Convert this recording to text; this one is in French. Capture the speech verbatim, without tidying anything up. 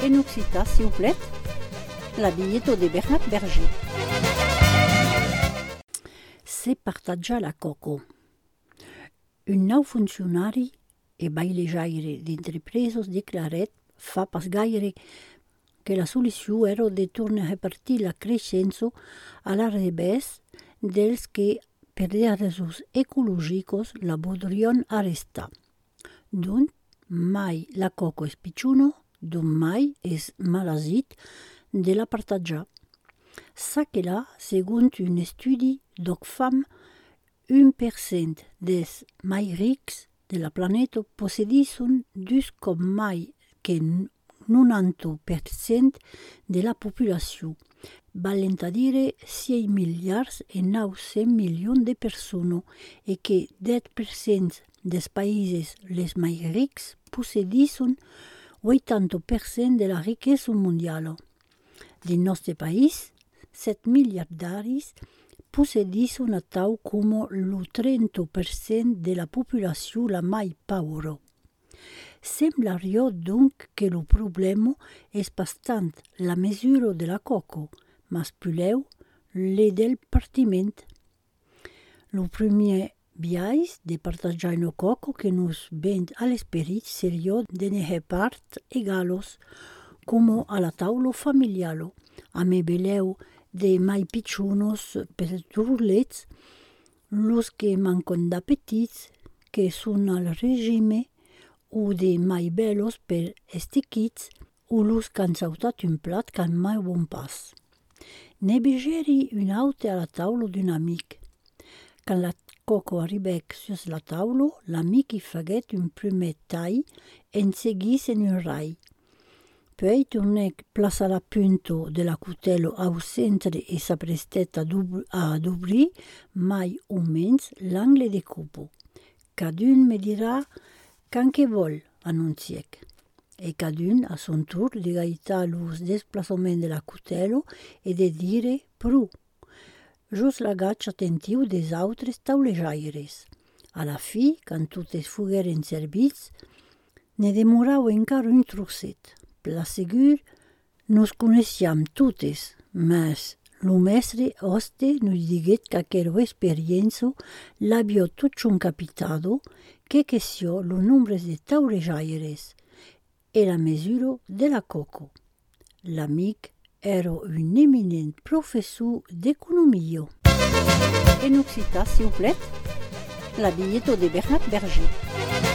En occitan, s'il vous plaît, l'habilletto de Bernat Berger. Se partagia la coco. Un nou funcionari e bailejaire d'entrepresos declaret fa pas gaire que la solució era de tornar a repartir la crescença a la revés dels que per raisons ecològicos la podrien arrestar. Doncs mai la coco és pitxuno, doncs mai és malasit de la partajar. Ça que là, segons un estudi d'Oxfam, un per cent des mai rics de la planeta possedisson dus com mai que noranta per cent de la populació, valent a dire sis miliards e nou-cents milions de persones e que deu per cent dels països les mai rics possedisson vuitanta per cent de la riquesa mondial. Del nostre país, set miliardaris possedisson a tau com el trenta per cent de la populació la mai paura. Semblaria donc que el problema és bastant la mesura de la coco, mas puleu le del partiment. El primer biais de partajar una coco que nos ven a l'esperit seria de ne part egalos, com a la taula familiar, a me beleu de mai pitxunos per turlets, los que manquen d'apetits, que són al regime, o de mai bellos per estiquits, o los que han sautat un plat can mai bon pas. Ne begeri un aute a la taula d'un amic. Quand la coco arribec sus la taula, l'amic hi faguet un primer tall en seguís en un rai. Poi tornèc plaça la punta de la cutelo au centre e s'aprestet a, a d'obrir mai o menys l'angle de copo. Cadun me dirà can que vol, annunciec. E cadun a son tour de gaitar los desplaçaments de la cutelo e de dire pru. Jos l'agaig attentiu des autres taulejaires. A la fi, quand totes fugueren servits, ne demorau encara un trosset. La segur, nos coneixíem totes, mas lo mestre hoste nos diguet qu'aquera experiència l'havia tot un capitado que quesció lo nombre de taulejaires e la mesura de la coco. L'amic era un eminent professor d'economia. En occitan, s'il vous plaît, l'habilletto de Bernat Berger.